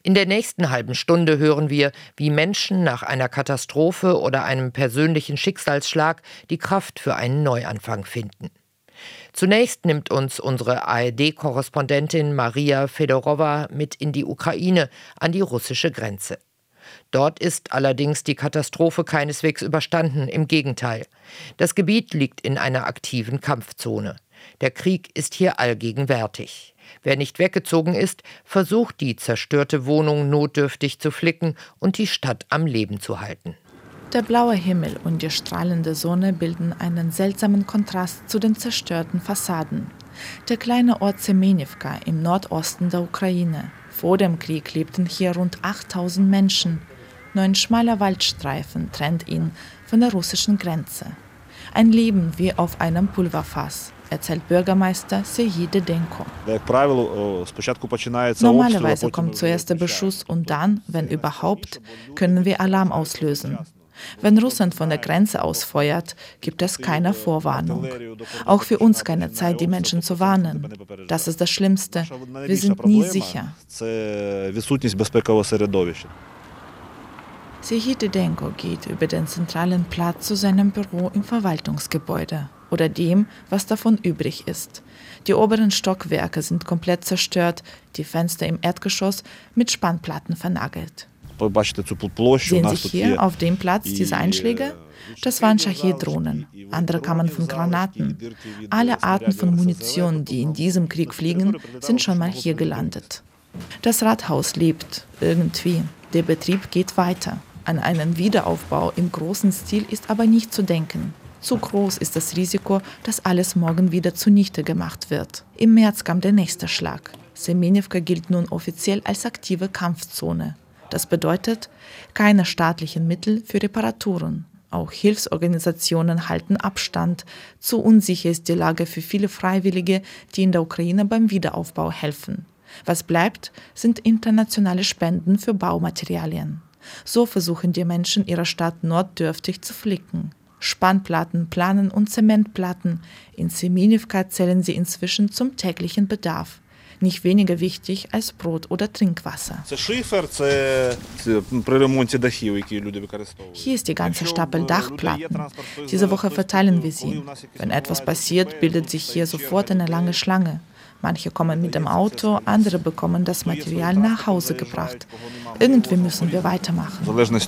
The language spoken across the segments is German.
In der nächsten halben Stunde hören wir, wie Menschen nach einer Katastrophe oder einem persönlichen Schicksalsschlag die Kraft für einen Neuanfang finden. Zunächst nimmt uns unsere ARD-Korrespondentin Maria Fedorowa mit in die Ukraine, an die russische Grenze. Dort ist allerdings die Katastrophe keineswegs überstanden, im Gegenteil. Das Gebiet liegt in einer aktiven Kampfzone. Der Krieg ist hier allgegenwärtig. Wer nicht weggezogen ist, versucht die zerstörte Wohnung notdürftig zu flicken und die Stadt am Leben zu halten. Der blaue Himmel und die strahlende Sonne bilden einen seltsamen Kontrast zu den zerstörten Fassaden. Der kleine Ort Semenivka im Nordosten der Ukraine. Vor dem Krieg lebten hier rund 8000 Menschen. Nur ein schmaler Waldstreifen trennt ihn von der russischen Grenze. Ein Leben wie auf einem Pulverfass, erzählt Bürgermeister Serhij Didenko. Normalerweise kommt zuerst der Beschuss und dann, wenn überhaupt, können wir Alarm auslösen. Wenn Russland von der Grenze aus feuert, gibt es keine Vorwarnung. Auch für uns keine Zeit, die Menschen zu warnen. Das ist das Schlimmste. Wir sind nie sicher. Serhij Didenko geht über den zentralen Platz zu seinem Büro im Verwaltungsgebäude oder dem, was davon übrig ist. Die oberen Stockwerke sind komplett zerstört, die Fenster im Erdgeschoss mit Spannplatten vernagelt. Sehen Sie hier auf dem Platz diese Einschläge? Das waren Schahid-Drohnen, andere kamen von Granaten. Alle Arten von Munition, die in diesem Krieg fliegen, sind schon mal hier gelandet. Das Rathaus lebt, irgendwie. Der Betrieb geht weiter. An einen Wiederaufbau im großen Stil ist aber nicht zu denken. Zu groß ist das Risiko, dass alles morgen wieder zunichte gemacht wird. Im März kam der nächste Schlag. Semenivka gilt nun offiziell als aktive Kampfzone. Das bedeutet, keine staatlichen Mittel für Reparaturen. Auch Hilfsorganisationen halten Abstand. Zu unsicher ist die Lage für viele Freiwillige, die in der Ukraine beim Wiederaufbau helfen. Was bleibt, sind internationale Spenden für Baumaterialien. So versuchen die Menschen ihrer Stadt notdürftig zu flicken. Spannplatten, Planen und Zementplatten. In Semenivka zählen sie inzwischen zum täglichen Bedarf. Nicht weniger wichtig als Brot oder Trinkwasser. Hier ist die ganze Stapel Dachplatten. Diese Woche verteilen wir sie. Wenn etwas passiert, bildet sich hier sofort eine lange Schlange. Manche kommen mit dem Auto, andere bekommen das Material nach Hause gebracht. Irgendwie müssen wir weitermachen.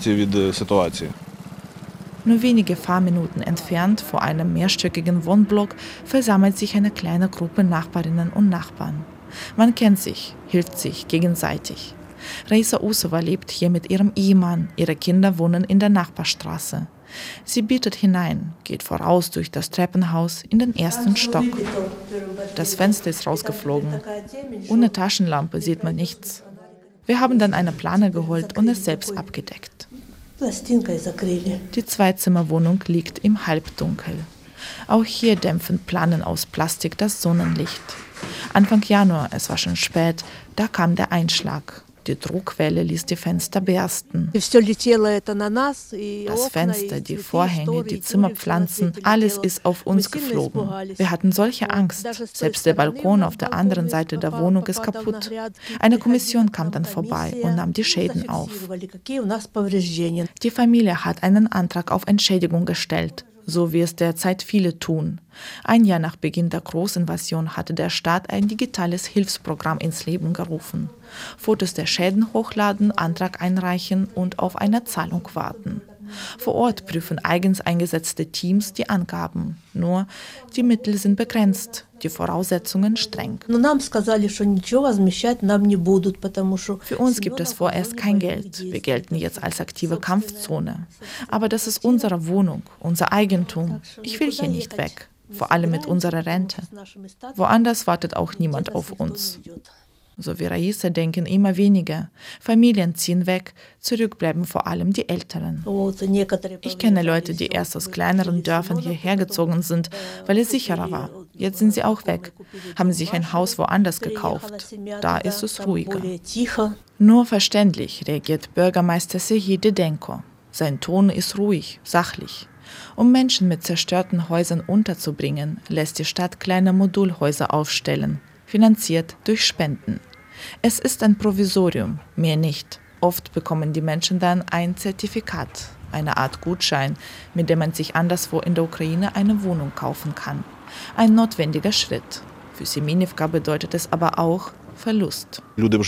Nur wenige Fahrminuten entfernt, vor einem mehrstöckigen Wohnblock, versammelt sich eine kleine Gruppe Nachbarinnen und Nachbarn. Man kennt sich, hilft sich gegenseitig. Raisa Usova lebt hier mit ihrem Ehemann, ihre Kinder wohnen in der Nachbarstraße. Sie bittet hinein, geht voraus durch das Treppenhaus in den ersten Stock. Das Fenster ist rausgeflogen. Ohne Taschenlampe sieht man nichts. Wir haben dann eine Plane geholt und es selbst abgedeckt. Die Zweizimmerwohnung liegt im Halbdunkel. Auch hier dämpfen Planen aus Plastik das Sonnenlicht. Anfang Januar, es war schon spät, da kam der Einschlag. Die Druckwelle ließ die Fenster bersten. Das Fenster, die Vorhänge, die Zimmerpflanzen, alles ist auf uns geflogen. Wir hatten solche Angst. Selbst der Balkon auf der anderen Seite der Wohnung ist kaputt. Eine Kommission kam dann vorbei und nahm die Schäden auf. Die Familie hat einen Antrag auf Entschädigung gestellt, so wie es derzeit viele tun. Ein Jahr nach Beginn der Großinvasion hatte der Staat ein digitales Hilfsprogramm ins Leben gerufen. Fotos der Schäden hochladen, Antrag einreichen und auf eine Zahlung warten. Vor Ort prüfen eigens eingesetzte Teams die Angaben. Nur die Mittel sind begrenzt, die Voraussetzungen streng. Für uns gibt es vorerst kein Geld. Wir gelten jetzt als aktive Kampfzone. Aber das ist unsere Wohnung, unser Eigentum. Ich will hier nicht weg, vor allem mit unserer Rente. Woanders wartet auch niemand auf uns. So wie Raisa denken immer weniger. Familien ziehen weg, zurück bleiben vor allem die Älteren. Ich kenne Leute, die erst aus kleineren Dörfern hierher gezogen sind, weil es sicherer war. Jetzt sind sie auch weg, haben sich ein Haus woanders gekauft. Da ist es ruhiger. Nur verständlich, reagiert Bürgermeister Serhij Didenko. Sein Ton ist ruhig, sachlich. Um Menschen mit zerstörten Häusern unterzubringen, lässt die Stadt kleine Modulhäuser aufstellen, finanziert durch Spenden. Es ist ein Provisorium, mehr nicht. Oft bekommen die Menschen dann ein Zertifikat, eine Art Gutschein, mit dem man sich anderswo in der Ukraine eine Wohnung kaufen kann. Ein notwendiger Schritt. Für Semenivka bedeutet es aber auch Verlust.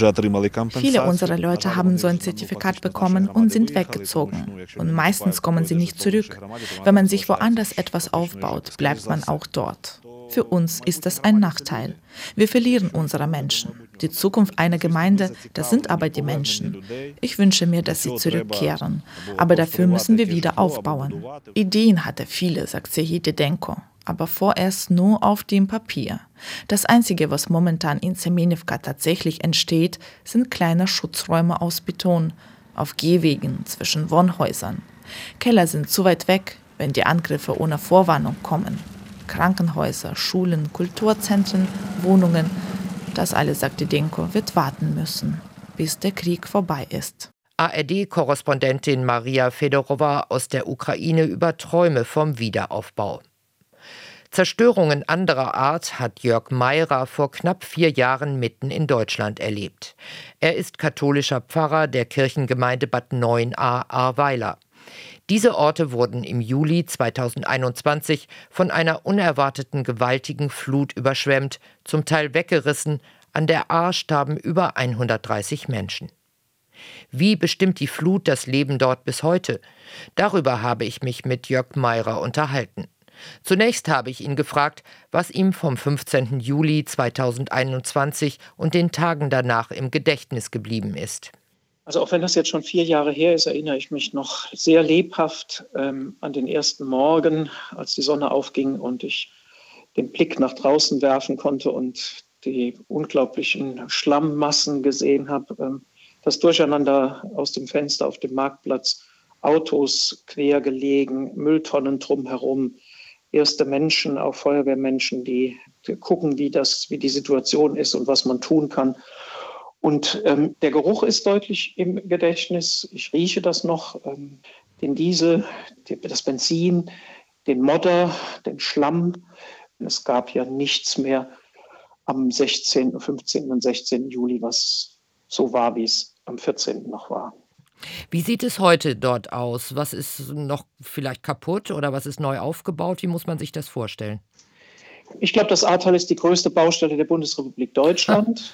Viele unserer Leute haben so ein Zertifikat bekommen und sind weggezogen. Und meistens kommen sie nicht zurück. Wenn man sich woanders etwas aufbaut, bleibt man auch dort. Für uns ist das ein Nachteil. Wir verlieren unsere Menschen. Die Zukunft einer Gemeinde, das sind aber die Menschen. Ich wünsche mir, dass sie zurückkehren. Aber dafür müssen wir wieder aufbauen. Ideen hatte viele, sagt Serhij Didenko, aber vorerst nur auf dem Papier. Das Einzige, was momentan in Semenivka tatsächlich entsteht, sind kleine Schutzräume aus Beton, auf Gehwegen zwischen Wohnhäusern. Keller sind zu weit weg, wenn die Angriffe ohne Vorwarnung kommen. Krankenhäuser, Schulen, Kulturzentren, Wohnungen, das alles, sagt Didenko, wird warten müssen, bis der Krieg vorbei ist. ARD-Korrespondentin Maria Fedorova aus der Ukraine über Träume vom Wiederaufbau. Zerstörungen anderer Art hat Jörg Meirer vor knapp 4 Jahren mitten in Deutschland erlebt. Er ist katholischer Pfarrer der Kirchengemeinde Bad 9a Ahrweiler. Diese Orte wurden im Juli 2021 von einer unerwarteten gewaltigen Flut überschwemmt, zum Teil weggerissen. An der Ahr starben über 130 Menschen. Wie bestimmt die Flut das Leben dort bis heute? Darüber habe ich mich mit Jörg Meirer unterhalten. Zunächst habe ich ihn gefragt, was ihm vom 15. Juli 2021 und den Tagen danach im Gedächtnis geblieben ist. Also auch wenn das jetzt schon 4 Jahre her ist, erinnere ich mich noch sehr lebhaft an den ersten Morgen, als die Sonne aufging und ich den Blick nach draußen werfen konnte und die unglaublichen Schlammmassen gesehen habe. Das Durcheinander aus dem Fenster auf dem Marktplatz, Autos quer gelegen, Mülltonnen drumherum, erste Menschen, auch Feuerwehrmenschen, die gucken, wie die Situation ist und was man tun kann. Und der Geruch ist deutlich im Gedächtnis. Ich rieche das noch, den Diesel, das Benzin, den Modder, den Schlamm. Es gab ja nichts mehr am 16., 15. und 16. Juli, was so war, wie es am 14. noch war. Wie sieht es heute dort aus? Was ist noch vielleicht kaputt oder was ist neu aufgebaut? Wie muss man sich das vorstellen? Ich glaube, das Ahrtal ist die größte Baustelle der Bundesrepublik Deutschland.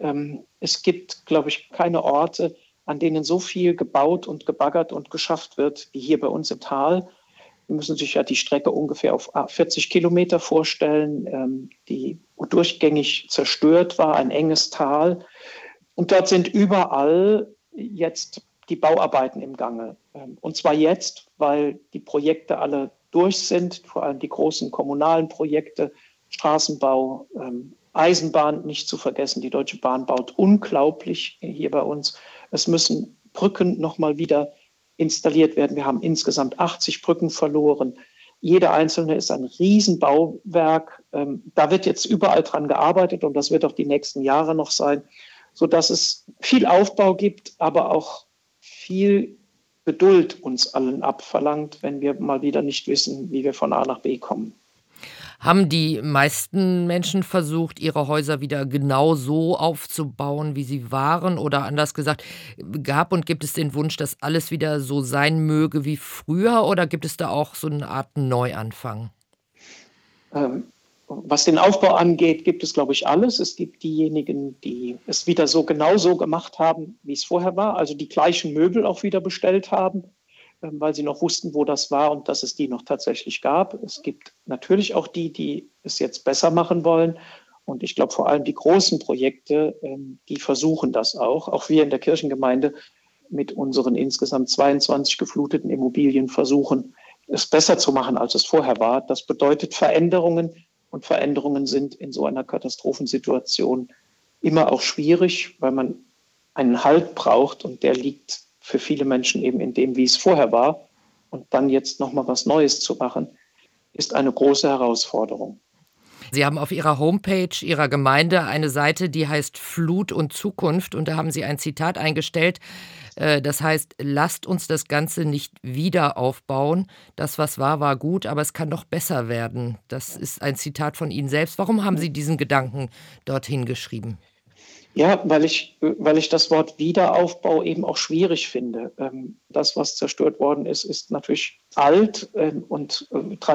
Es gibt, glaube ich, keine Orte, an denen so viel gebaut und gebaggert und geschafft wird, wie hier bei uns im Tal. Sie müssen sich ja die Strecke ungefähr auf 40 Kilometer vorstellen, die durchgängig zerstört war, ein enges Tal. Und dort sind überall jetzt die Bauarbeiten im Gange. Und zwar jetzt, weil die Projekte alle durch sind, vor allem die großen kommunalen Projekte, Straßenbau, Eisenbahn nicht zu vergessen. Die Deutsche Bahn baut unglaublich hier bei uns. Es müssen Brücken nochmal wieder installiert werden. Wir haben insgesamt 80 Brücken verloren. Jede einzelne ist ein Riesenbauwerk. Da wird jetzt überall dran gearbeitet und das wird auch die nächsten Jahre noch sein, sodass es viel Aufbau gibt, aber auch viel Geduld uns allen abverlangt, wenn wir mal wieder nicht wissen, wie wir von A nach B kommen. Haben die meisten Menschen versucht, ihre Häuser wieder genau so aufzubauen, wie sie waren? Oder anders gesagt, gab und gibt es den Wunsch, dass alles wieder so sein möge wie früher? Oder gibt es da auch so eine Art Neuanfang? Was den Aufbau angeht, gibt es, glaube ich, alles. Es gibt diejenigen, die es wieder so genau so gemacht haben, wie es vorher war, also die gleichen Möbel auch wieder bestellt haben, weil sie noch wussten, wo das war und dass es die noch tatsächlich gab. Es gibt natürlich auch die es jetzt besser machen wollen. Und ich glaube, vor allem die großen Projekte, die versuchen das auch. Auch wir in der Kirchengemeinde mit unseren insgesamt 22 gefluteten Immobilien versuchen, es besser zu machen, als es vorher war. Das bedeutet Veränderungen. Und Veränderungen sind in so einer Katastrophensituation immer auch schwierig, weil man einen Halt braucht und der liegt für viele Menschen eben in dem, wie es vorher war. Und dann jetzt nochmal was Neues zu machen, ist eine große Herausforderung. Sie haben auf Ihrer Homepage Ihrer Gemeinde eine Seite, die heißt Flut und Zukunft. Und da haben Sie ein Zitat eingestellt, das heißt, lasst uns das Ganze nicht wieder aufbauen. Das, was war, war gut, aber es kann doch besser werden. Das ist ein Zitat von Ihnen selbst. Warum haben Sie diesen Gedanken dorthin geschrieben? Ja, weil ich das Wort Wiederaufbau eben auch schwierig finde. Das, was zerstört worden ist, ist natürlich alt und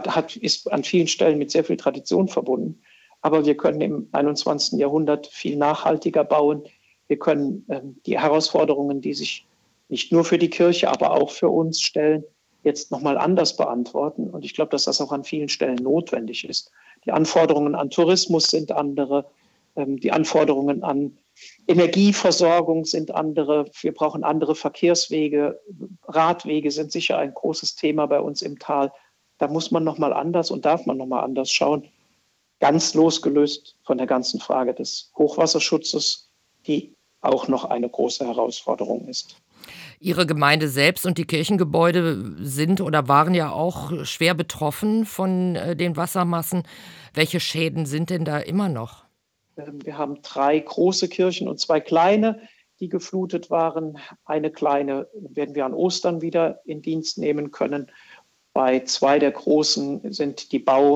ist an vielen Stellen mit sehr viel Tradition verbunden. Aber wir können im 21. Jahrhundert viel nachhaltiger bauen. Wir können die Herausforderungen, die sich nicht nur für die Kirche, aber auch für uns stellen, jetzt nochmal anders beantworten. Und ich glaube, dass das auch an vielen Stellen notwendig ist. Die Anforderungen an Tourismus sind andere. Die Anforderungen an Energieversorgung sind andere. Wir brauchen andere Verkehrswege. Radwege sind sicher ein großes Thema bei uns im Tal. Da muss man nochmal anders und darf man nochmal anders schauen. Ganz losgelöst von der ganzen Frage des Hochwasserschutzes, die auch noch eine große Herausforderung ist. Ihre Gemeinde selbst und die Kirchengebäude sind oder waren ja auch schwer betroffen von den Wassermassen. Welche Schäden sind denn da immer noch? Wir haben 3 große Kirchen und 2 kleine, die geflutet waren. Eine kleine werden wir an Ostern wieder in Dienst nehmen können. Bei 2 der großen sind die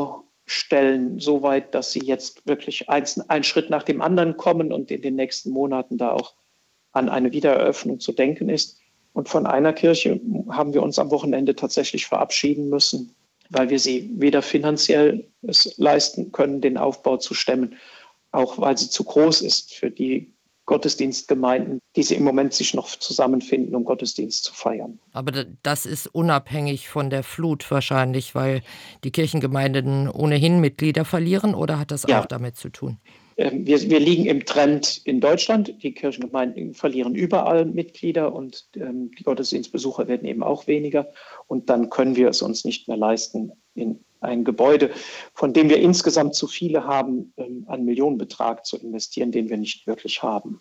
Baustellen so weit, dass sie jetzt wirklich ein Schritt nach dem anderen kommen und in den nächsten Monaten da auch an eine Wiedereröffnung zu denken ist. Und von einer Kirche haben wir uns am Wochenende tatsächlich verabschieden müssen, weil wir sie weder finanziell es leisten können, den Aufbau zu stemmen, auch weil sie zu groß ist für die Gottesdienstgemeinden, die sie im Moment sich noch zusammenfinden, um Gottesdienst zu feiern. Aber das ist unabhängig von der Flut wahrscheinlich, weil die Kirchengemeinden ohnehin Mitglieder verlieren, oder hat das auch damit zu tun? Wir liegen im Trend in Deutschland. Die Kirchengemeinden verlieren überall Mitglieder und die Gottesdienstbesucher werden eben auch weniger. Und dann können wir es uns nicht mehr leisten, in ein Gebäude, von dem wir insgesamt zu viele haben, einen Millionenbetrag zu investieren, den wir nicht wirklich haben.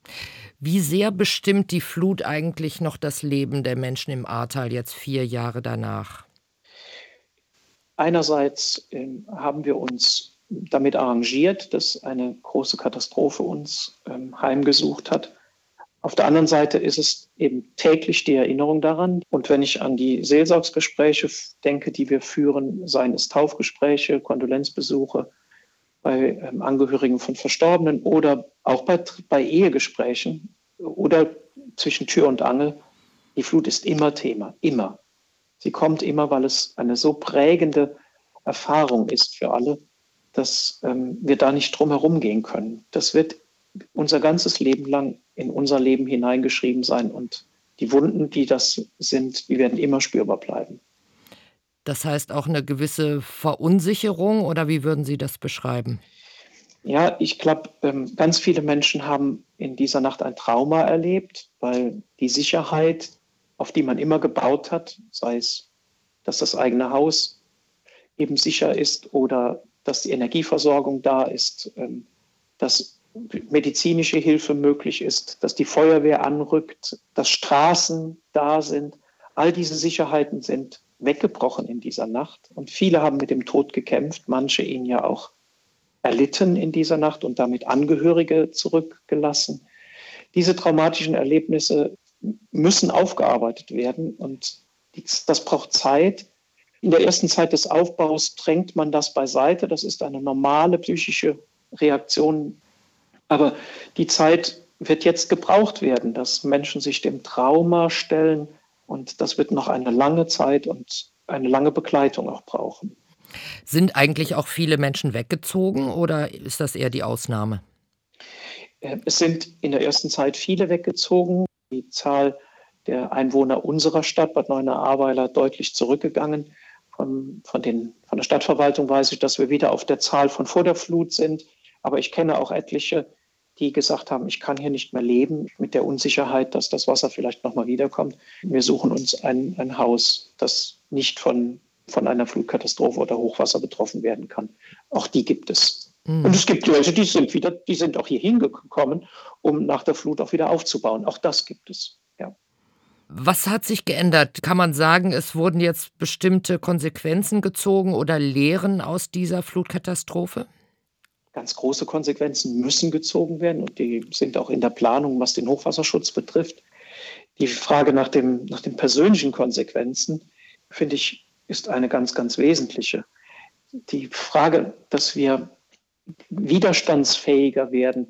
Wie sehr bestimmt die Flut eigentlich noch das Leben der Menschen im Ahrtal jetzt 4 Jahre danach? Einerseits haben wir uns damit arrangiert, dass eine große Katastrophe uns heimgesucht hat. Auf der anderen Seite ist es eben täglich die Erinnerung daran. Und wenn ich an die Seelsorgsgespräche denke, die wir führen, seien es Taufgespräche, Kondolenzbesuche bei Angehörigen von Verstorbenen oder auch bei Ehegesprächen oder zwischen Tür und Angel, die Flut ist immer Thema, immer. Sie kommt immer, weil es eine so prägende Erfahrung ist für alle, dass wir da nicht drum herum gehen können. Das wird unser ganzes Leben lang in unser Leben hineingeschrieben sein und die Wunden, die das sind, die werden immer spürbar bleiben. Das heißt auch eine gewisse Verunsicherung, oder wie würden Sie das beschreiben? Ja, ich glaube, ganz viele Menschen haben in dieser Nacht ein Trauma erlebt, weil die Sicherheit, auf die man immer gebaut hat, sei es, dass das eigene Haus eben sicher ist oder dass die Energieversorgung da ist, dass medizinische Hilfe möglich ist, dass die Feuerwehr anrückt, dass Straßen da sind. All diese Sicherheiten sind weggebrochen in dieser Nacht. Und viele haben mit dem Tod gekämpft, manche ihn ja auch erlitten in dieser Nacht und damit Angehörige zurückgelassen. Diese traumatischen Erlebnisse müssen aufgearbeitet werden und das braucht Zeit. In der ersten Zeit des Aufbaus drängt man das beiseite. Das ist eine normale psychische Reaktion. Aber die Zeit wird jetzt gebraucht werden, dass Menschen sich dem Trauma stellen. Und das wird noch eine lange Zeit und eine lange Begleitung auch brauchen. Sind eigentlich auch viele Menschen weggezogen oder ist das eher die Ausnahme? Es sind in der ersten Zeit viele weggezogen. Die Zahl der Einwohner unserer Stadt, Bad Neuenahr-Ahrweiler, deutlich zurückgegangen. Von der Stadtverwaltung weiß ich, dass wir wieder auf der Zahl von vor der Flut sind. Aber ich kenne auch etliche, die gesagt haben, ich kann hier nicht mehr leben mit der Unsicherheit, dass das Wasser vielleicht nochmal wiederkommt. Wir suchen uns ein Haus, das nicht von einer Flutkatastrophe oder Hochwasser betroffen werden kann. Auch die gibt es. Und es gibt Leute, die sind auch hier hingekommen, um nach der Flut auch wieder aufzubauen. Auch das gibt es. Ja. Was hat sich geändert? Kann man sagen, es wurden jetzt bestimmte Konsequenzen gezogen oder Lehren aus dieser Flutkatastrophe? Ganz große Konsequenzen müssen gezogen werden und die sind auch in der Planung, was den Hochwasserschutz betrifft. Die Frage nach den persönlichen Konsequenzen, finde ich, ist eine ganz, ganz wesentliche. Die Frage, dass wir widerstandsfähiger werden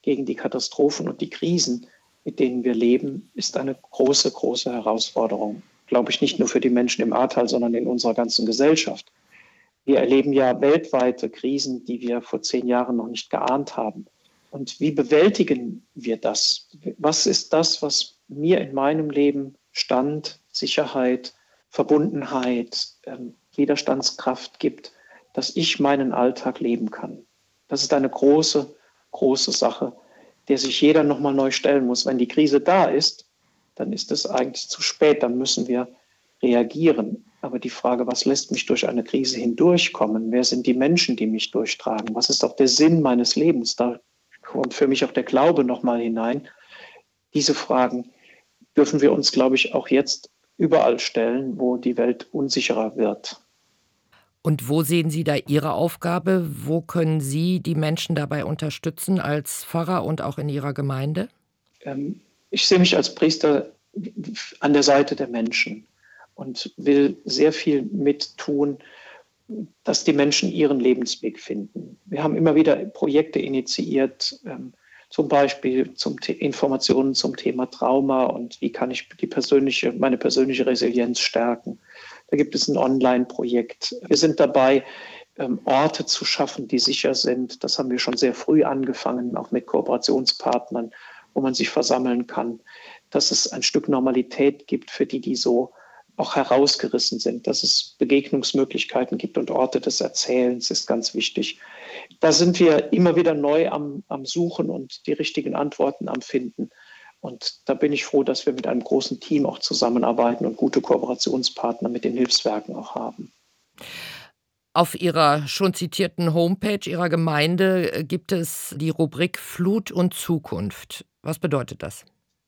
gegen die Katastrophen und die Krisen, mit denen wir leben, ist eine große, große Herausforderung. Glaube ich, nicht nur für die Menschen im Ahrtal, sondern in unserer ganzen Gesellschaft. Wir erleben ja weltweite Krisen, die wir vor 10 Jahren noch nicht geahnt haben. Und wie bewältigen wir das? Was ist das, was mir in meinem Leben Stand, Sicherheit, Verbundenheit, Widerstandskraft gibt, dass ich meinen Alltag leben kann? Das ist eine große, große Sache, der sich jeder nochmal neu stellen muss. Wenn die Krise da ist, dann ist es eigentlich zu spät, dann müssen wir reagieren. Aber die Frage, was lässt mich durch eine Krise hindurchkommen? Wer sind die Menschen, die mich durchtragen? Was ist auch der Sinn meines Lebens? Da kommt für mich auch der Glaube nochmal hinein. Diese Fragen dürfen wir uns, glaube ich, auch jetzt überall stellen, wo die Welt unsicherer wird. Und wo sehen Sie da Ihre Aufgabe? Wo können Sie die Menschen dabei unterstützen als Pfarrer und auch in Ihrer Gemeinde? Ich sehe mich als Priester an der Seite der Menschen und will sehr viel mittun, dass die Menschen ihren Lebensweg finden. Wir haben immer wieder Projekte initiiert, zum Beispiel Informationen zum Thema Trauma und wie kann ich meine persönliche Resilienz stärken. Da gibt es ein Online-Projekt. Wir sind dabei, Orte zu schaffen, die sicher sind. Das haben wir schon sehr früh angefangen, auch mit Kooperationspartnern, wo man sich versammeln kann. Dass es ein Stück Normalität gibt für die so auch herausgerissen sind, dass es Begegnungsmöglichkeiten gibt und Orte des Erzählens ist ganz wichtig. Da sind wir immer wieder neu am Suchen und die richtigen Antworten am Finden. Und da bin ich froh, dass wir mit einem großen Team auch zusammenarbeiten und gute Kooperationspartner mit den Hilfswerken auch haben. Auf Ihrer schon zitierten Homepage Ihrer Gemeinde gibt es die Rubrik Flut und Zukunft. Was bedeutet das?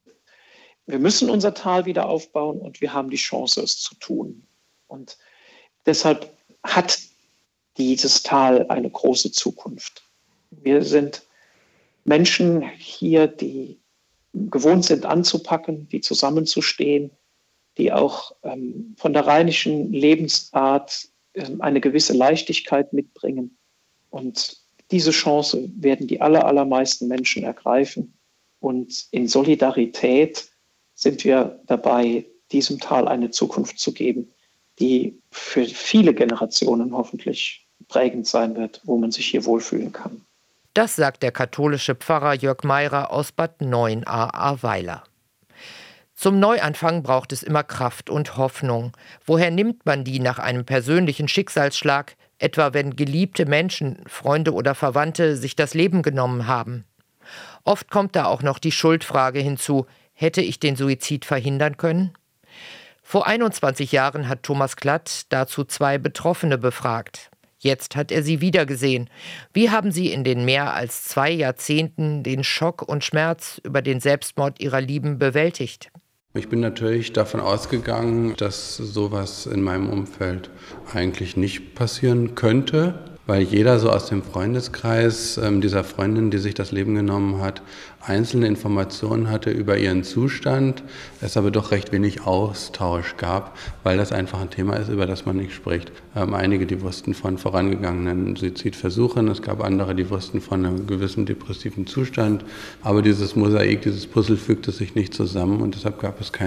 Wir müssen unser Tal wieder aufbauen und wir haben die Chance, es zu tun. Und deshalb hat dieses Tal eine große Zukunft. Wir sind Menschen hier, die gewohnt sind anzupacken, die zusammenzustehen, die auch von der rheinischen Lebensart eine gewisse Leichtigkeit mitbringen. Und diese Chance werden die allermeisten Menschen ergreifen. Und in Solidarität sind wir dabei, diesem Tal eine Zukunft zu geben, die für viele Generationen hoffentlich prägend sein wird, wo man sich hier wohlfühlen kann. Das sagt der katholische Pfarrer Jörg Meirer aus Bad Neuenahr-Ahrweiler. Zum Neuanfang braucht es immer Kraft und Hoffnung. Woher nimmt man die nach einem persönlichen Schicksalsschlag, etwa wenn geliebte Menschen, Freunde oder Verwandte sich das Leben genommen haben? Oft kommt da auch noch die Schuldfrage hinzu: Hätte ich den Suizid verhindern können? Vor 21 Jahren hat Thomas Klatt dazu 2 Betroffene befragt. Jetzt hat er sie wiedergesehen. Wie haben sie in den mehr als 2 Jahrzehnten den Schock und Schmerz über den Selbstmord ihrer Lieben bewältigt? Ich bin natürlich davon ausgegangen, dass sowas in meinem Umfeld eigentlich nicht passieren könnte, weil jeder so aus dem Freundeskreis dieser Freundin, die sich das Leben genommen hat, einzelne Informationen hatte über ihren Zustand, es aber doch recht wenig Austausch gab, weil das einfach ein Thema ist, über das man nicht spricht. Einige, die wussten von vorangegangenen Suizidversuchen, es gab andere, die wussten von einem gewissen depressiven Zustand, aber dieses Mosaik, dieses Puzzle fügte sich nicht zusammen und deshalb gab es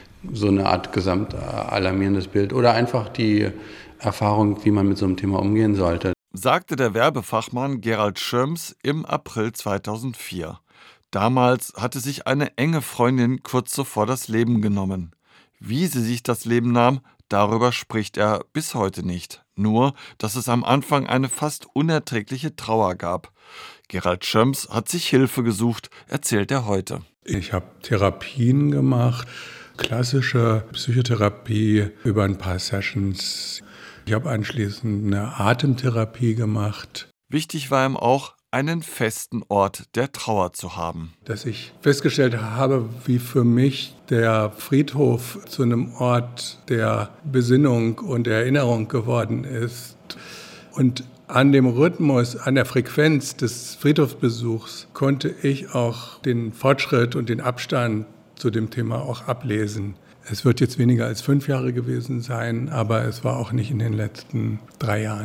so eine Art gesamt alarmierendes Bild oder einfach die Erfahrung, wie man mit so einem Thema umgehen sollte. Sagte der Werbefachmann Gerald Schöms im April 2004. Damals hatte sich eine enge Freundin kurz zuvor das Leben genommen. Wie sie sich das Leben nahm, darüber spricht er bis heute nicht. Nur, dass es am Anfang eine fast unerträgliche Trauer gab. Gerald Schöms hat sich Hilfe gesucht, erzählt er heute. Ich habe Therapien gemacht, klassische Psychotherapie über ein paar Sessions. Ich habe anschließend eine Atemtherapie gemacht. Wichtig war ihm auch, einen festen Ort der Trauer zu haben. Dass ich festgestellt habe, wie für mich der Friedhof zu einem Ort der Besinnung und Erinnerung geworden ist. Und an dem Rhythmus, an der Frequenz des Friedhofsbesuchs konnte ich auch den Fortschritt und den Abstand zu dem Thema auch ablesen. Es wird jetzt weniger als 5 Jahre gewesen sein, aber es war auch nicht in den letzten 3 Jahren.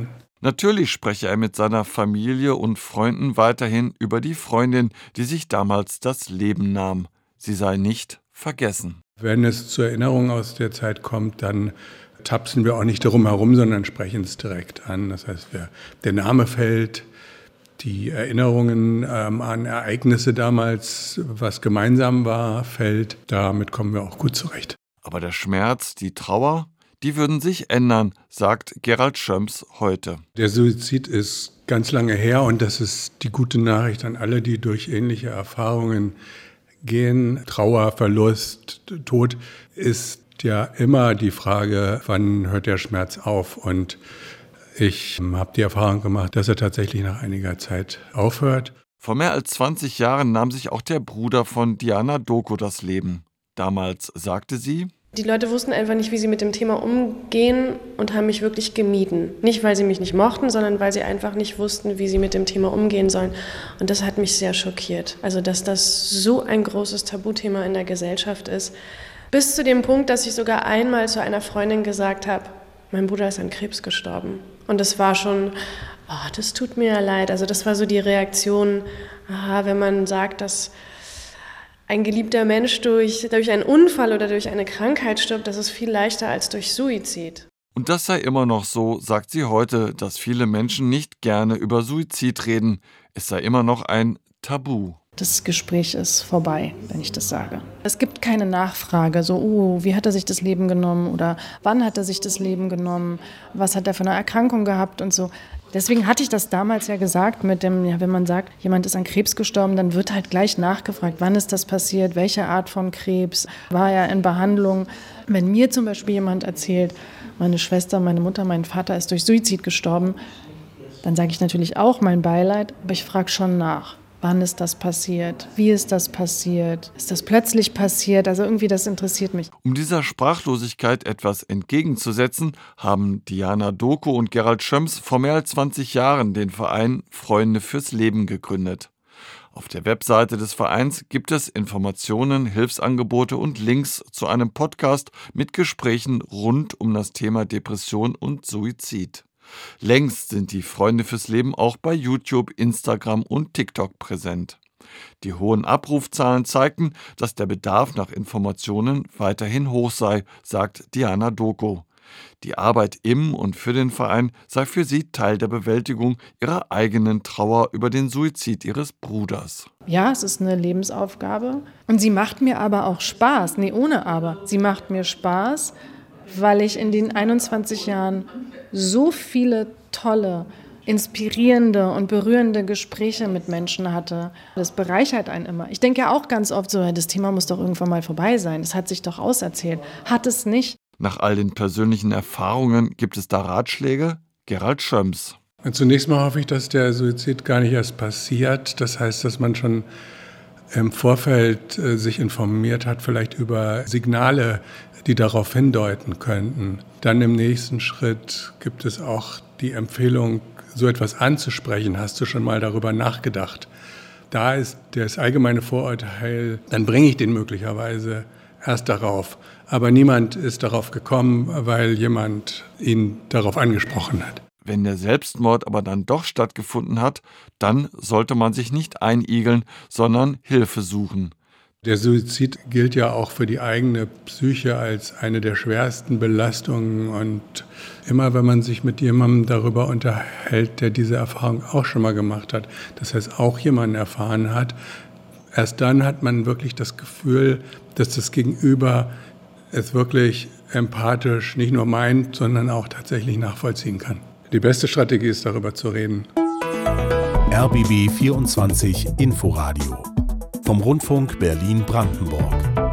Natürlich spreche er mit seiner Familie und Freunden weiterhin über die Freundin, die sich damals das Leben nahm. Sie sei nicht vergessen. Wenn es zur Erinnerung aus der Zeit kommt, dann tapsen wir auch nicht darum herum, sondern sprechen es direkt an. Das heißt, der Name fällt, die Erinnerungen an Ereignisse damals, was gemeinsam war, fällt. Damit kommen wir auch gut zurecht. Aber der Schmerz, die Trauer, die würden sich ändern, sagt Gerald Schöms heute. Der Suizid ist ganz lange her und das ist die gute Nachricht an alle, die durch ähnliche Erfahrungen gehen. Trauer, Verlust, Tod ist ja immer die Frage, wann hört der Schmerz auf? Und ich habe die Erfahrung gemacht, dass er tatsächlich nach einiger Zeit aufhört. Vor mehr als 20 Jahren nahm sich auch der Bruder von Diana Doko das Leben. Damals sagte sie: Die Leute wussten einfach nicht, wie sie mit dem Thema umgehen und haben mich wirklich gemieden. Nicht, weil sie mich nicht mochten, sondern weil sie einfach nicht wussten, wie sie mit dem Thema umgehen sollen. Und das hat mich sehr schockiert. Also, dass das so ein großes Tabuthema in der Gesellschaft ist. Bis zu dem Punkt, dass ich sogar einmal zu einer Freundin gesagt habe, mein Bruder ist an Krebs gestorben. Und das war schon, das tut mir ja leid. Also das war so die Reaktion, wenn man sagt, dass ein geliebter Mensch durch einen Unfall oder durch eine Krankheit stirbt, das ist viel leichter als durch Suizid. Und das sei immer noch so, sagt sie heute, dass viele Menschen nicht gerne über Suizid reden. Es sei immer noch ein Tabu. Das Gespräch ist vorbei, wenn ich das sage. Es gibt keine Nachfrage, so, wie hat er sich das Leben genommen oder wann hat er sich das Leben genommen, was hat er für eine Erkrankung gehabt und so. Deswegen hatte ich das damals ja gesagt mit dem, wenn man sagt, jemand ist an Krebs gestorben, dann wird halt gleich nachgefragt, wann ist das passiert, welche Art von Krebs, war er in Behandlung. Wenn mir zum Beispiel jemand erzählt, meine Schwester, meine Mutter, mein Vater ist durch Suizid gestorben, dann sage ich natürlich auch mein Beileid, aber ich frage schon nach. Wann ist das passiert? Wie ist das passiert? Ist das plötzlich passiert? Also irgendwie, das interessiert mich. Um dieser Sprachlosigkeit etwas entgegenzusetzen, haben Diana Doko und Gerald Schöms vor mehr als 20 Jahren den Verein Freunde fürs Leben gegründet. Auf der Webseite des Vereins gibt es Informationen, Hilfsangebote und Links zu einem Podcast mit Gesprächen rund um das Thema Depression und Suizid. Längst sind die Freunde fürs Leben auch bei YouTube, Instagram und TikTok präsent. Die hohen Abrufzahlen zeigten, dass der Bedarf nach Informationen weiterhin hoch sei, sagt Diana Doko. Die Arbeit im und für den Verein sei für sie Teil der Bewältigung ihrer eigenen Trauer über den Suizid ihres Bruders. Ja, es ist eine Lebensaufgabe und sie macht mir aber auch Spaß. Nee, ohne aber. Sie macht mir Spaß, weil ich in den 21 Jahren so viele tolle, inspirierende und berührende Gespräche mit Menschen hatte. Das bereichert einen immer. Ich denke ja auch ganz oft so, das Thema muss doch irgendwann mal vorbei sein. Es hat sich doch auserzählt. Hat es nicht. Nach all den persönlichen Erfahrungen gibt es da Ratschläge? Gerald Schöms. Zunächst mal hoffe ich, dass der Suizid gar nicht erst passiert. Das heißt, dass man schon im Vorfeld sich informiert hat, vielleicht über Signale, die darauf hindeuten könnten. Dann im nächsten Schritt gibt es auch die Empfehlung, so etwas anzusprechen. Hast du schon mal darüber nachgedacht? Da ist das allgemeine Vorurteil, dann bringe ich den möglicherweise erst darauf. Aber niemand ist darauf gekommen, weil jemand ihn darauf angesprochen hat. Wenn der Selbstmord aber dann doch stattgefunden hat, dann sollte man sich nicht einigeln, sondern Hilfe suchen. Der Suizid gilt ja auch für die eigene Psyche als eine der schwersten Belastungen. Und immer wenn man sich mit jemandem darüber unterhält, der diese Erfahrung auch schon mal gemacht hat, das heißt auch jemanden erfahren hat, erst dann hat man wirklich das Gefühl, dass das Gegenüber es wirklich empathisch nicht nur meint, sondern auch tatsächlich nachvollziehen kann. Die beste Strategie ist, darüber zu reden. RBB 24 Inforadio vom Rundfunk Berlin-Brandenburg.